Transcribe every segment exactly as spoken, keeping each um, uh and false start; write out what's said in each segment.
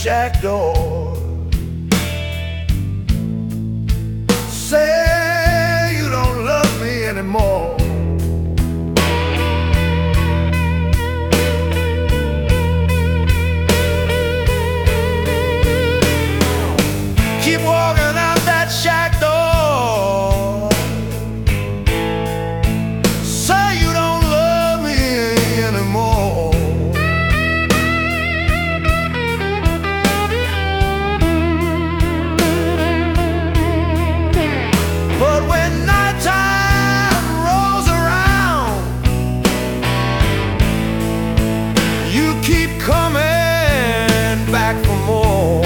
shack door. Say you don't love me anymore. Keep walking out that shack door. Say you don't love me anymore. But when nighttime rolls around, you keep coming back for more.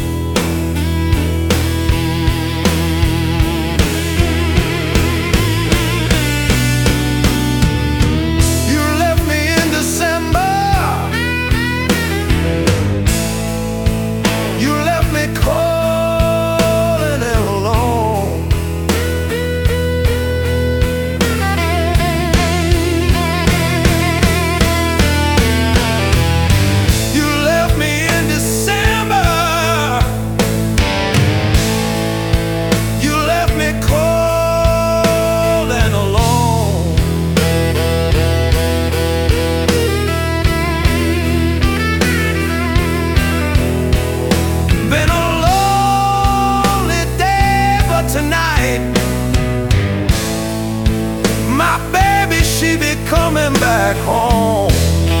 My baby, she be coming back home.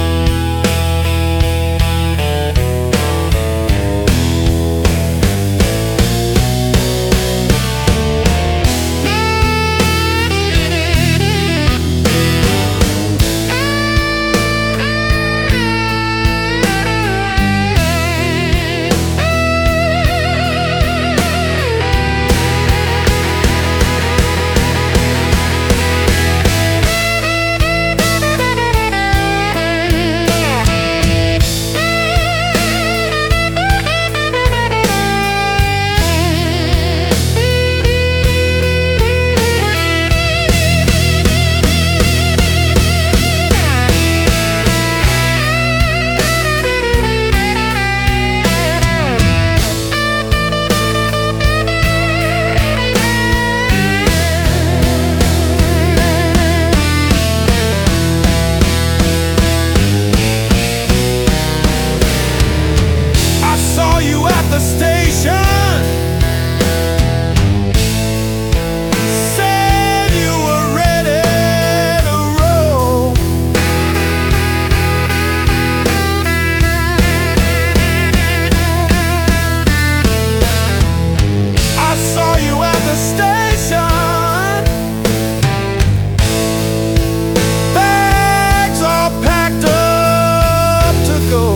The station said you were ready to roll. I saw you at the station, bags all packed up to go.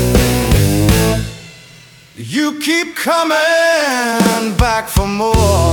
You keep coming back for more.